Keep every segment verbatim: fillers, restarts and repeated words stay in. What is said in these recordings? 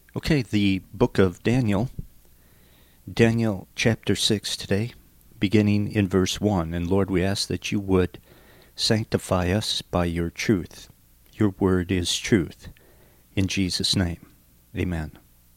Okay, the book of Daniel, Daniel chapter six today, beginning in verse one. And Lord, we ask that you would sanctify us by your truth. Your word is truth. In Jesus' name, amen.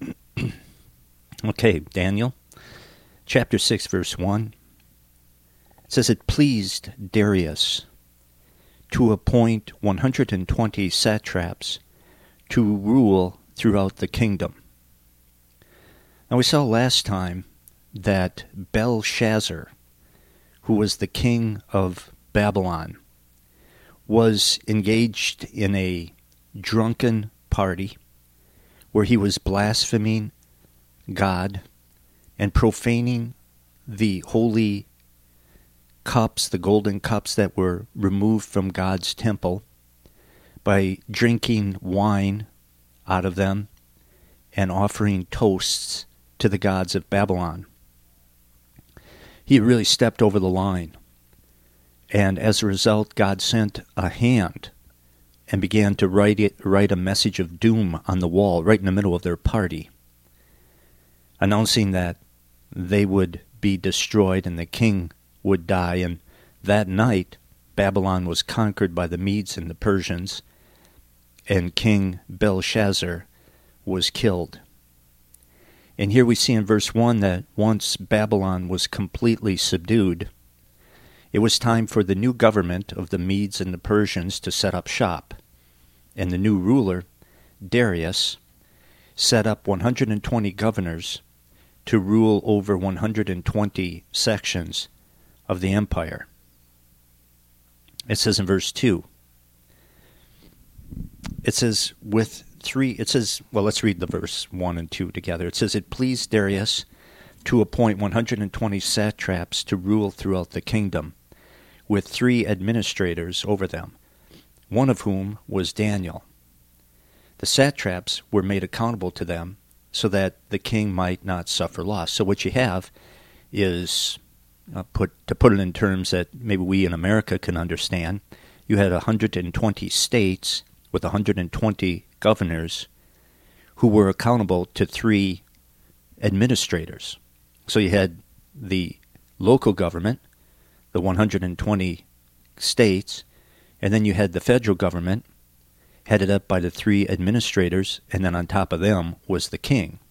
Okay, Daniel chapter six, verse one. It says, "It pleased Darius to appoint one hundred twenty satraps to rule throughout the kingdom." Now we saw last time that Belshazzar, who was the king of Babylon, was engaged in a drunken party where he was blaspheming God and profaning the holy cups, the golden cups that were removed from God's temple, by drinking wine out of them and offering toasts to the gods of Babylon. He really stepped over the line, and as a result, God sent a hand and began to write it, write a message of doom on the wall right in the middle of their party, announcing that they would be destroyed and the king would die. And that night, Babylon was conquered by the Medes and the Persians, and King Belshazzar was killed. And here we see in verse one that once Babylon was completely subdued, it was time for the new government of the Medes and the Persians to set up shop. And the new ruler, Darius, set up one hundred twenty governors to rule over one hundred twenty sections of the empire. It says in verse two, it says with three, it says, well, let's read the verse one and two together. It says, "It pleased Darius to appoint one hundred twenty satraps to rule throughout the kingdom, with three administrators over them, one of whom was Daniel. The satraps were made accountable to them so that the king might not suffer loss." So what you have is, uh, put to put it in terms that maybe we in America can understand, you had one hundred twenty states with one hundred twenty governors who were accountable to three administrators. So you had the local government, the one hundred twenty states, and then you had the federal government headed up by the three administrators, and then on top of them was the king.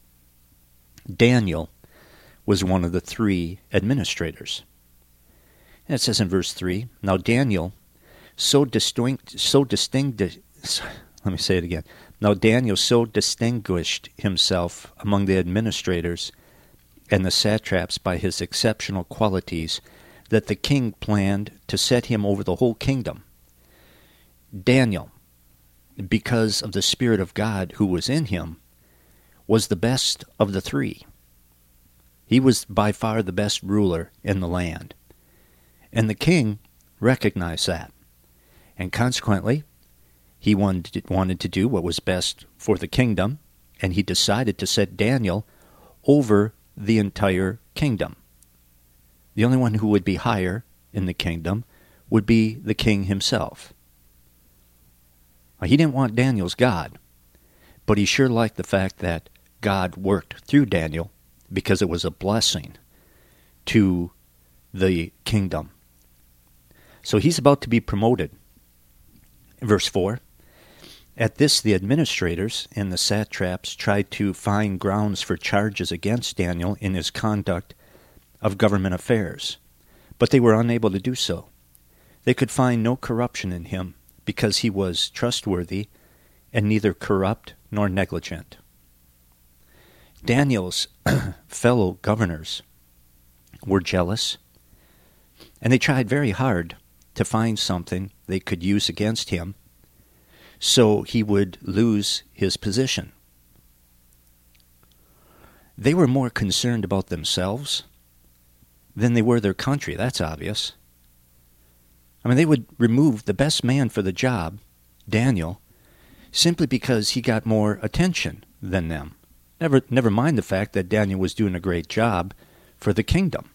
Daniel was one of the three administrators. And it says in verse three, "Now Daniel so distinct, so distinguished, let me say it again. Now Daniel so distinguished himself among the administrators and the satraps by his exceptional qualities that the king planned to set him over the whole kingdom. Daniel, because of the Spirit of God who was in him, was the best of the three. He was by far the best ruler in the land. And the king recognized that. And consequently, he wanted wanted to do what was best for the kingdom, and he decided to set Daniel over the entire kingdom. The only one who would be higher in the kingdom would be the king himself. Now, he didn't want Daniel's God, but he sure liked the fact that God worked through Daniel because it was a blessing to the kingdom. So he's about to be promoted. Verse four, "At this the administrators and the satraps tried to find grounds for charges against Daniel in his conduct of government affairs, but they were unable to do so. They could find no corruption in him because he was trustworthy and neither corrupt nor negligent." Daniel's fellow governors were jealous, and they tried very hard to find something they could use against him so he would lose his position. They were more concerned about themselves than they were their country, that's obvious. I mean, they would remove the best man for the job, Daniel, simply because he got more attention than them. Never, never mind the fact that Daniel was doing a great job for the kingdom.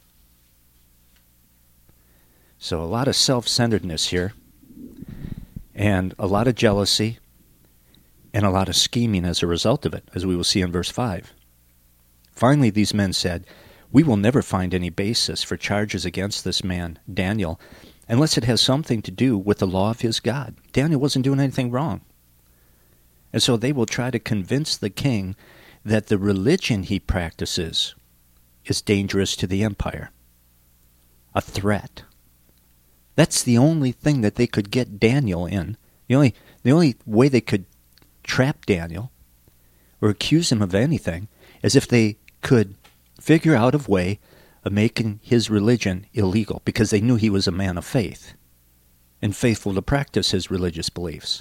So a lot of self-centeredness here, and a lot of jealousy, and a lot of scheming as a result of it, as we will see in verse five. Finally, these men said, "We will never find any basis for charges against this man, Daniel, unless it has something to do with the law of his God." Daniel wasn't doing anything wrong. And so they will try to convince the king that the religion he practices is dangerous to the empire, a threat. That's the only thing that they could get Daniel in. The only, the only way they could trap Daniel or accuse him of anything is if they could figure out a way of making his religion illegal, because they knew he was a man of faith and faithful to practice his religious beliefs.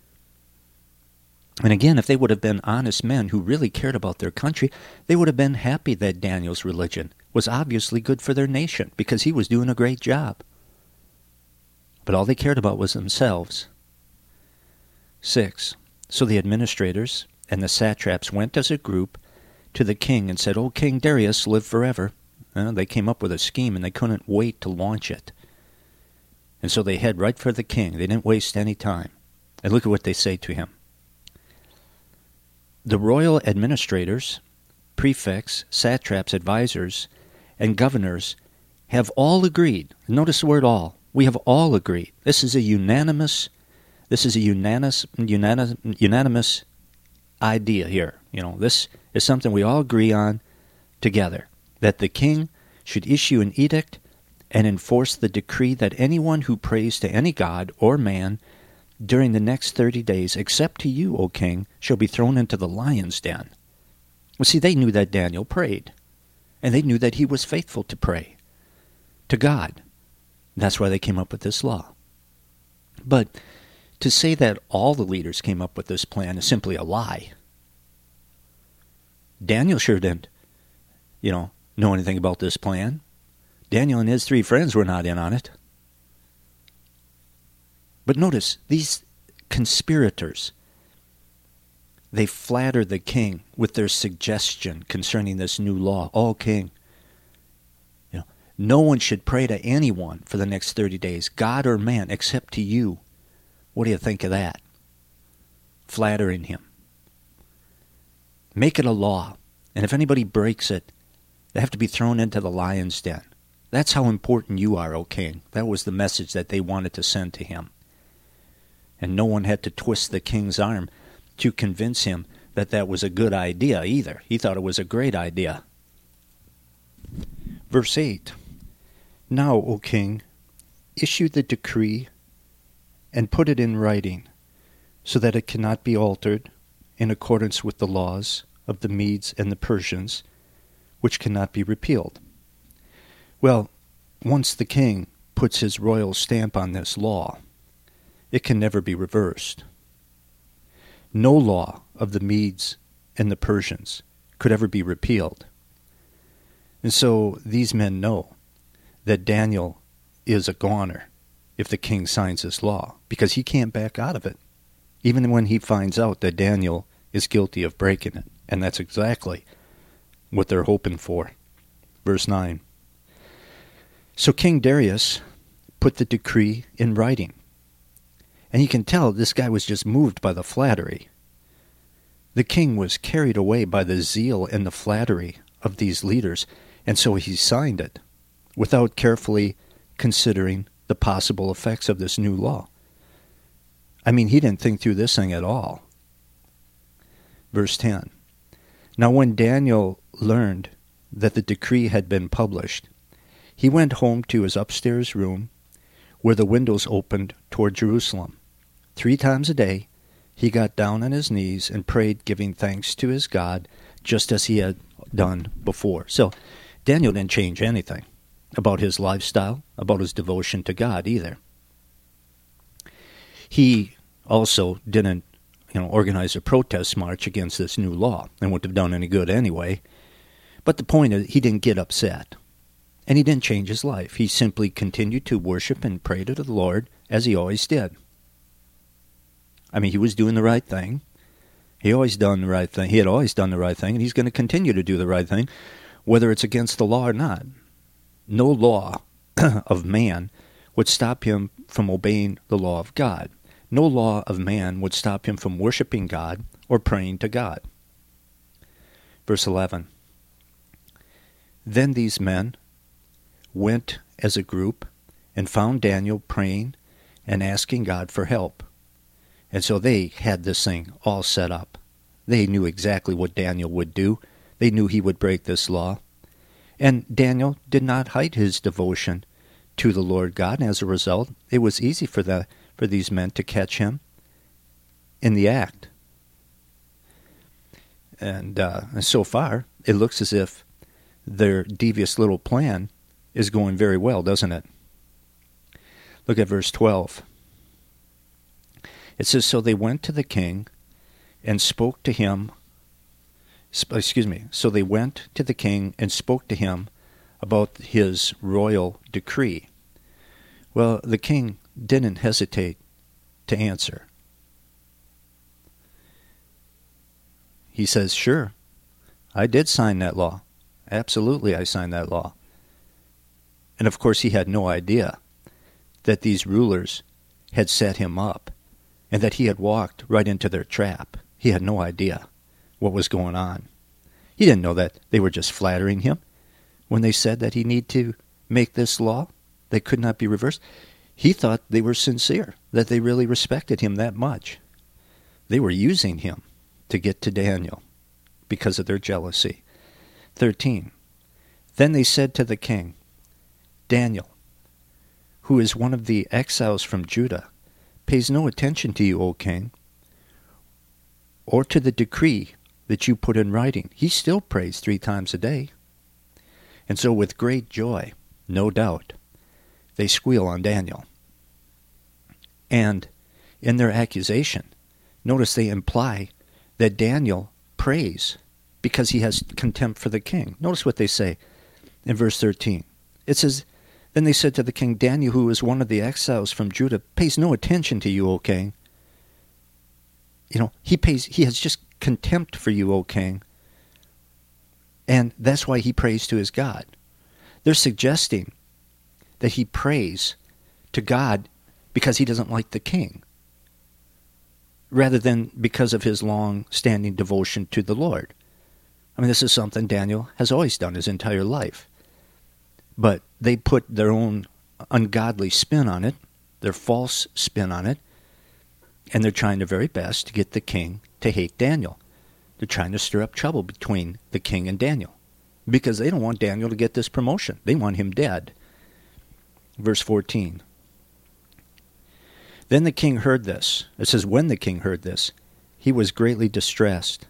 And again, if they would have been honest men who really cared about their country, they would have been happy that Daniel's religion was obviously good for their nation, because he was doing a great job. But all they cared about was themselves. Six, so the administrators and the satraps went as a group to the king and said, "O King Darius, live forever." Uh, they came up with a scheme, and they couldn't wait to launch it. And so they head right for the king. They didn't waste any time. And look at what they say to him. "The royal administrators, prefects, satraps, advisors, and governors have all agreed." Notice the word all. We have all agreed. This is a unanimous, this is a unanimous, unanimous, unanimous idea here. You know, this is something we all agree on together, that the king should issue an edict and enforce the decree that anyone who prays to any god or man during the next thirty days, except to you, O king, shall be thrown into the lion's den. Well, see, they knew that Daniel prayed, and they knew that he was faithful to pray to God. That's why they came up with this law. But to say that all the leaders came up with this plan is simply a lie. Daniel sure didn't, you know, know anything about this plan. Daniel and his three friends were not in on it. But notice, these conspirators, they flatter the king with their suggestion concerning this new law. "Oh, king, you know, no one should pray to anyone for the next thirty days, God or man, except to you. What do you think of that?" Flattering him. Make it a law, and if anybody breaks it, they have to be thrown into the lion's den. That's how important you are, O king. That was the message that they wanted to send to him. And no one had to twist the king's arm to convince him that that was a good idea either. He thought it was a great idea. Verse eight, "Now, O king, issue the decree and put it in writing, so that it cannot be altered, in accordance with the laws of the Medes and the Persians, which cannot be repealed." Well, once the king puts his royal stamp on this law, it can never be reversed. No law of the Medes and the Persians could ever be repealed. And so these men know that Daniel is a goner if the king signs this law, because he can't back out of it, even when he finds out that Daniel is guilty of breaking it. And that's exactly what they're hoping for. Verse nine. So King Darius put the decree in writing. And you can tell this guy was just moved by the flattery. The king was carried away by the zeal and the flattery of these leaders, and so he signed it without carefully considering the possible effects of this new law. I mean, he didn't think through this thing at all. Verse ten. Now when Daniel learned that the decree had been published, he went home to his upstairs room, where the windows opened toward Jerusalem. Three times a day he got down on his knees and prayed, giving thanks to his God, just as he had done before. So Daniel didn't change anything about his lifestyle, about his devotion to God either. He also didn't, you know, organize a protest march against this new law, and wouldn't have done any good anyway. But the point is, he didn't get upset, and he didn't change his life. He simply continued to worship and pray to the Lord as he always did. I mean, he was doing the right thing. He always done the right thing. He had always done the right thing, and he's going to continue to do the right thing, whether it's against the law or not. No law of man would stop him from obeying the law of God. No law of man would stop him from worshiping God or praying to God. Verse eleven. Then these men went as a group and found Daniel praying and asking God for help. And so they had this thing all set up. They knew exactly what Daniel would do. They knew he would break this law. And Daniel did not hide his devotion to the Lord God. And as a result, it was easy for the for these men to catch him in the act. And uh, so far, it looks as if their devious little plan is going very well, doesn't it? Look at verse twelve. It says, so they went to the king and spoke to him, excuse me, so they went to the king and spoke to him about his royal decree. Well, the king didn't hesitate to answer. He says, sure, I did sign that law. Absolutely, I signed that law. And of course, he had no idea that these rulers had set him up and that he had walked right into their trap. He had no idea what was going on. He didn't know that they were just flattering him when they said that he need to make this law that could not be reversed. He thought they were sincere, that they really respected him that much. They were using him to get to Daniel because of their jealousy. thirteen. Then they said to the king, Daniel, who is one of the exiles from Judah, pays no attention to you, O king, or to the decree that you put in writing. He still prays three times a day. And so with great joy, no doubt, they squeal on Daniel. And in their accusation, notice they imply that Daniel prays because he has contempt for the king. Notice what they say in verse thirteen. It says, then they said to the king, Daniel, who is one of the exiles from Judah, pays no attention to you, O king. You know, he pays. He has just contempt for you, O king. And that's why he prays to his God. They're suggesting that he prays to God because he doesn't like the king, rather than because of his long-standing devotion to the Lord. I mean, this is something Daniel has always done his entire life. But they put their own ungodly spin on it, their false spin on it, and they're trying their very best to get the king to hate Daniel. They're trying to stir up trouble between the king and Daniel because they don't want Daniel to get this promotion. They want him dead. Verse fourteen. Then the king heard this. It says, when the king heard this, he was greatly distressed.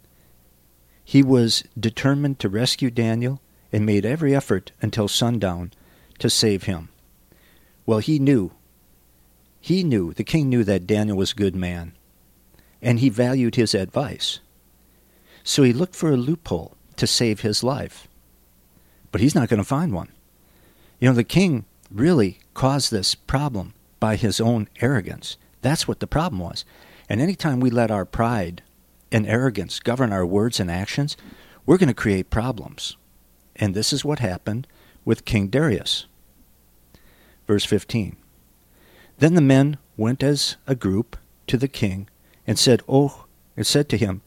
He was determined to rescue Daniel and made every effort until sundown to save him. Well, he knew, he knew, the king knew that Daniel was a good man, and he valued his advice. So he looked for a loophole to save his life. But he's not going to find one. You know, the king really caused this problem by his own arrogance. That's what the problem was. And anytime we let our pride and arrogance govern our words and actions, we're going to create problems. And this is what happened with King Darius. Verse fifteen. Then the men went as a group to the king and said, Oh, and said to him,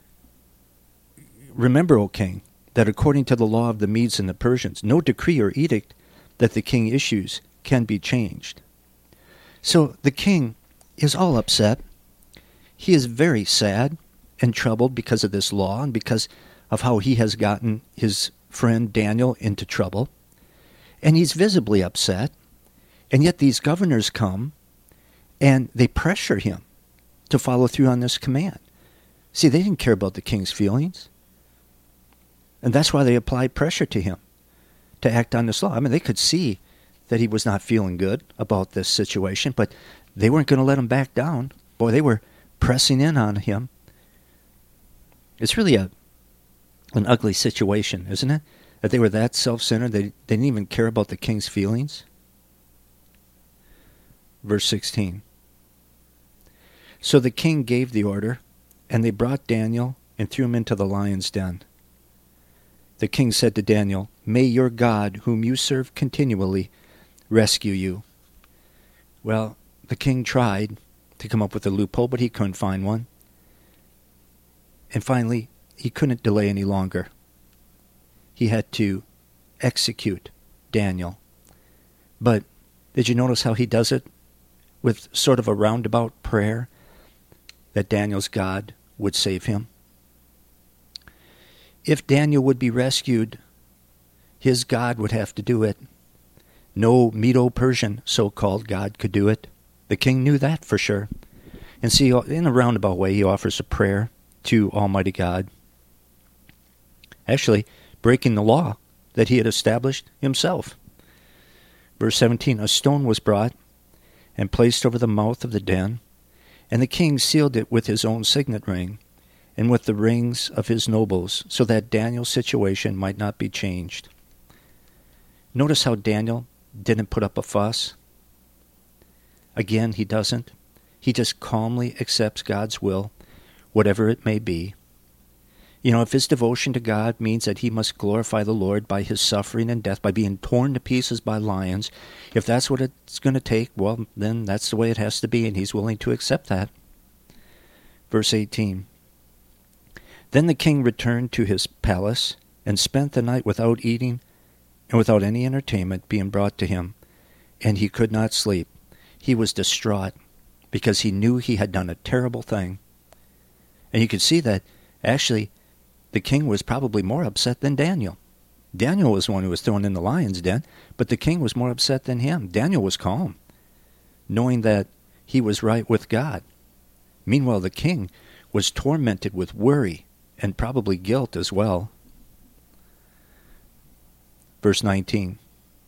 Remember, O king, that according to the law of the Medes and the Persians, no decree or edict that the king issues can be changed. So the king is all upset. He is very sad and troubled because of this law and because of how he has gotten his friend Daniel into trouble. And he's visibly upset. And yet these governors come and they pressure him to follow through on this command. See, they didn't care about the king's feelings. And that's why they applied pressure to him to act on this law. I mean, they could see that he was not feeling good about this situation, but they weren't going to let him back down. Boy, they were pressing in on him. It's really a an ugly situation, isn't it? That they were that self-centered, they, they didn't even care about the king's feelings. Verse sixteen. So the king gave the order, and they brought Daniel and threw him into the lion's den. The king said to Daniel, May your God, whom you serve continually, rescue you. Well, the king tried to come up with a loophole, but he couldn't find one. And finally, he couldn't delay any longer. He had to execute Daniel. But did you notice how he does it? With sort of a roundabout prayer that Daniel's God would save him. If Daniel would be rescued, his God would have to do it. No Medo-Persian so-called God could do it. The king knew that for sure. And see, in a roundabout way, he offers a prayer to Almighty God, actually breaking the law that he had established himself. Verse seventeen, a stone was brought and placed over the mouth of the den, and the king sealed it with his own signet ring and with the rings of his nobles, so that Daniel's situation might not be changed. Notice how Daniel didn't put up a fuss. Again, he doesn't. He just calmly accepts God's will, whatever it may be. You know, if his devotion to God means that he must glorify the Lord by his suffering and death, by being torn to pieces by lions, if that's what it's going to take, well, then that's the way it has to be, and he's willing to accept that. Verse eighteen. Then the king returned to his palace and spent the night without eating and without any entertainment being brought to him, and he could not sleep. He was distraught because he knew he had done a terrible thing. And you could see that, actually, the king was probably more upset than Daniel. Daniel was the one who was thrown in the lion's den, but the king was more upset than him. Daniel was calm, knowing that he was right with God. Meanwhile, the king was tormented with worry and probably guilt as well. Verse nineteen.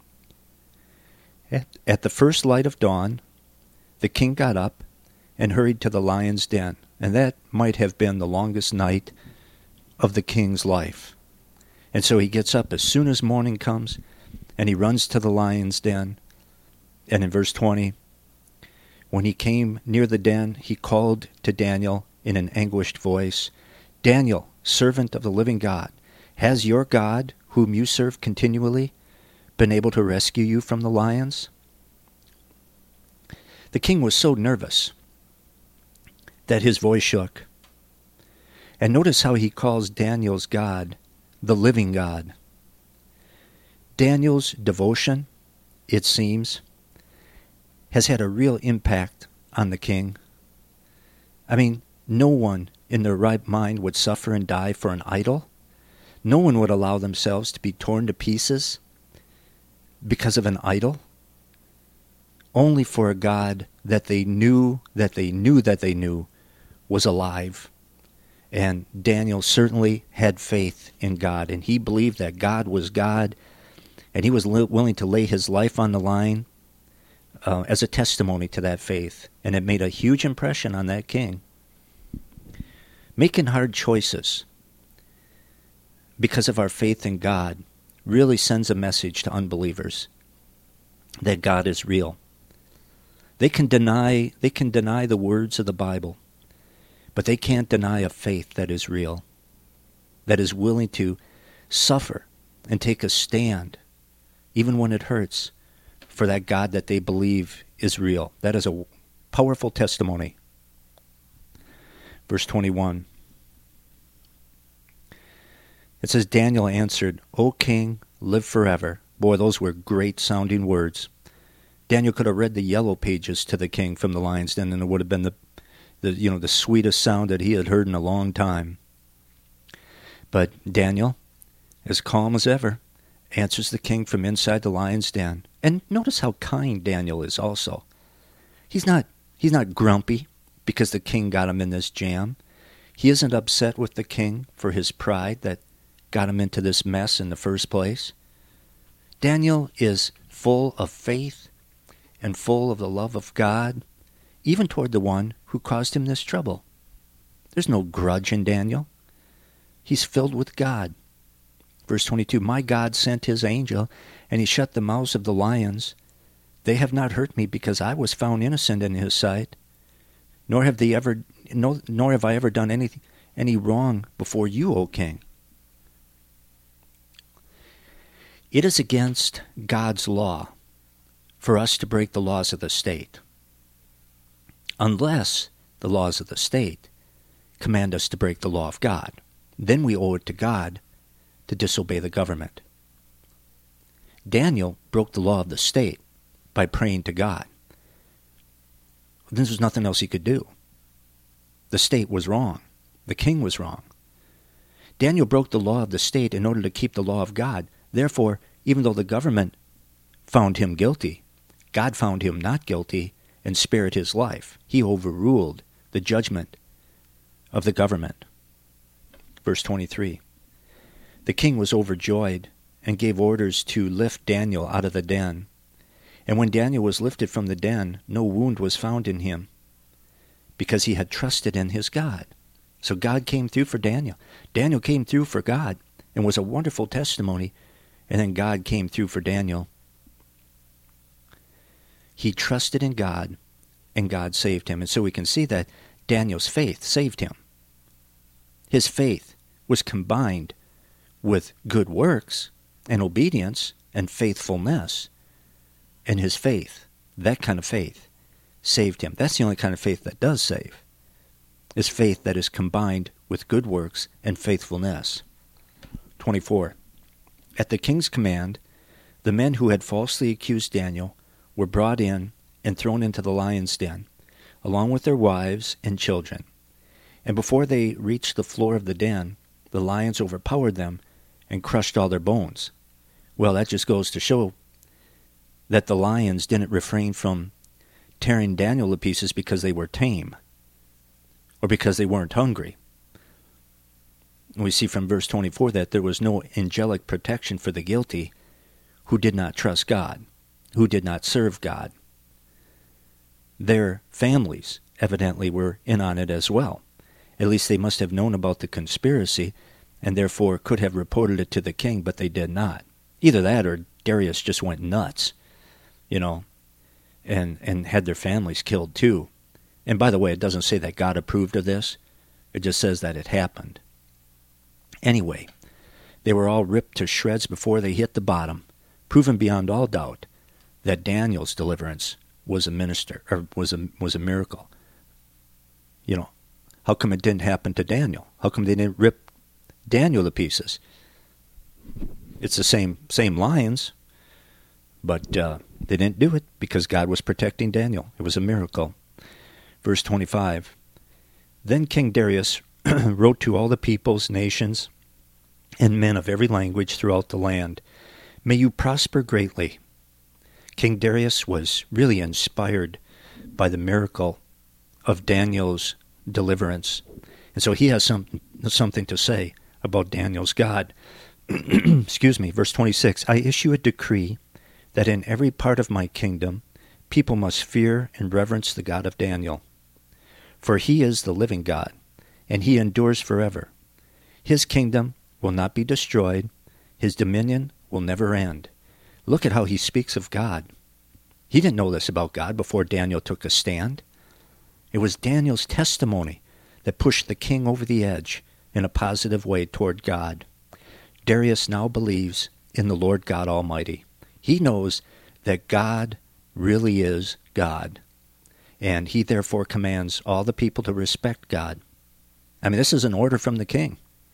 At, at the first light of dawn, the king got up and hurried to the lion's den, and that might have been the longest night of the king's life. And so he gets up as soon as morning comes, and he runs to the lion's den. And in verse twenty, when he came near the den, he called to Daniel in an anguished voice, Daniel, servant of the living God, has your God, whom you serve continually, been able to rescue you from the lions? The king was so nervous that his voice shook. And notice how he calls Daniel's God the living God. Daniel's devotion, it seems, has had a real impact on the king. I mean, no one in their right mind would suffer and die for an idol. No one would allow themselves to be torn to pieces because of an idol. Only for a God that they knew, that they knew, that they knew was alive. And Daniel certainly had faith in God, and he believed that God was God, and he was li- willing to lay his life on the line uh, as a testimony to that faith. And it made a huge impression on that king. Making hard choices because of our faith in God really sends a message to unbelievers that God is real. They can deny, they can deny the words of the Bible, but they can't deny a faith that is real, that is willing to suffer and take a stand, even when it hurts, for that God that they believe is real. That is a powerful testimony. Verse twenty-one. It says, Daniel answered, O king, live forever. Boy, those were great sounding words. Daniel could have read the yellow pages to the king from the lion's den, and it would have been the, the you know, the sweetest sound that he had heard in a long time. But Daniel, as calm as ever, answers the king from inside the lion's den. And notice how kind Daniel is also. He's not he's not grumpy because the king got him in this jam. He isn't upset with the king for his pride that got him into this mess in the first place. Daniel is full of faith and full of the love of God, even toward the one who caused him this trouble. There's no grudge in Daniel. He's filled with God. Verse twenty-two, my God sent his angel, and he shut the mouths of the lions. They have not hurt me because I was found innocent in his sight, nor have they ever, no, nor have I ever done any, any wrong before you, O king. It is against God's law for us to break the laws of the state, unless the laws of the state command us to break the law of God. Then we owe it to God to disobey the government. Daniel broke the law of the state by praying to God. There was nothing else he could do. The state was wrong. The king was wrong. Daniel broke the law of the state in order to keep the law of God. Therefore, even though the government found him guilty, God found him not guilty and spared his life. He overruled the judgment of the government. Verse twenty-three. The king was overjoyed and gave orders to lift Daniel out of the den. And when Daniel was lifted from the den, no wound was found in him, because he had trusted in his God. So God came through for Daniel. Daniel came through for God and was a wonderful testimony. And then God came through for Daniel. He trusted in God, and God saved him. And so we can see that Daniel's faith saved him. His faith was combined with good works and obedience and faithfulness. And his faith, that kind of faith, saved him. That's the only kind of faith that does save, is faith that is combined with good works and faithfulness. twenty-four. At the king's command, the men who had falsely accused Daniel were brought in and thrown into the lion's den, along with their wives and children. And before they reached the floor of the den, the lions overpowered them and crushed all their bones. Well, that just goes to show that the lions didn't refrain from tearing Daniel to pieces because they were tame or because they weren't hungry. And we see from verse twenty-four that there was no angelic protection for the guilty who did not trust God, who did not serve God. Their families evidently were in on it as well. At least they must have known about the conspiracy and therefore could have reported it to the king, but they did not. Either that or Darius just went nuts, you know, and, and had their families killed too. And by the way, it doesn't say that God approved of this. It just says that it happened. Anyway, they were all ripped to shreds before they hit the bottom, proven beyond all doubt that Daniel's deliverance was a minister or was a was a miracle. You know, how come it didn't happen to Daniel? How come they didn't rip Daniel to pieces? It's the same same lions, but uh, they didn't do it because God was protecting Daniel. It was a miracle. Verse twenty-five. Then King Darius wrote to all the peoples, nations, and men of every language throughout the land, "May you prosper greatly." King Darius was really inspired by the miracle of Daniel's deliverance. And so he has some, something to say about Daniel's God. Excuse me, verse twenty-six, "I issue a decree that in every part of my kingdom people must fear and reverence the God of Daniel. For he is the living God, and he endures forever. His kingdom will not be destroyed. His dominion will never end." Look at how he speaks of God. He didn't know this about God before Daniel took a stand. It was Daniel's testimony that pushed the king over the edge in a positive way toward God. Darius now believes in the Lord God Almighty. He knows that God really is God, and he therefore commands all the people to respect God. I mean, this is an order from the king.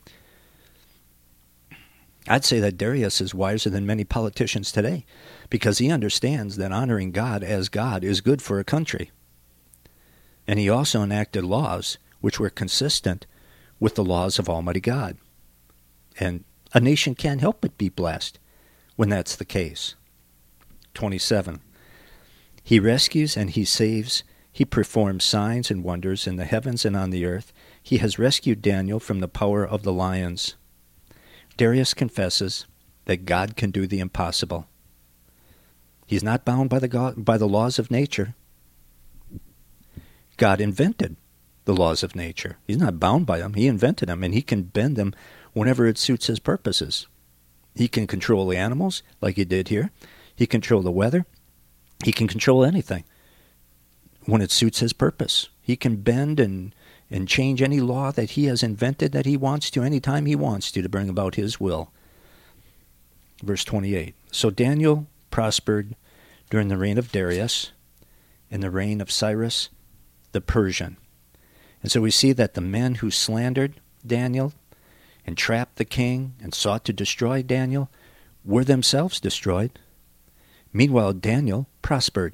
I'd say that Darius is wiser than many politicians today because he understands that honoring God as God is good for a country. And he also enacted laws which were consistent with the laws of Almighty God. And a nation can't help but be blessed when that's the case. twenty-seven. He rescues and he saves. He performs signs and wonders in the heavens and on the earth. He has rescued Daniel from the power of the lions. Darius confesses that God can do the impossible. He's not bound by the God, by the laws of nature. God invented the laws of nature. He's not bound by them. He invented them, and he can bend them whenever it suits his purposes. He can control the animals, like he did here. He can control the weather. He can control anything when it suits his purpose. He can bend and and change any law that he has invented that he wants to anytime he wants to to bring about his will. Verse twenty-eight. So Daniel prospered during the reign of Darius and the reign of Cyrus the Persian. And so we see that the men who slandered Daniel and trapped the king and sought to destroy Daniel were themselves destroyed. Meanwhile, Daniel prospered.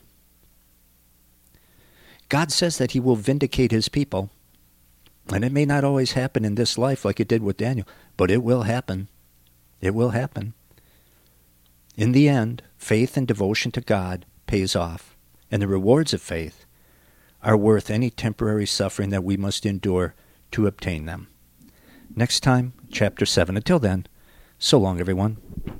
God says that he will vindicate his people. And it may not always happen in this life like it did with Daniel, but it will happen. It will happen. In the end, faith and devotion to God pays off, and the rewards of faith are worth any temporary suffering that we must endure to obtain them. Next time, chapter seven. Until then, so long, everyone.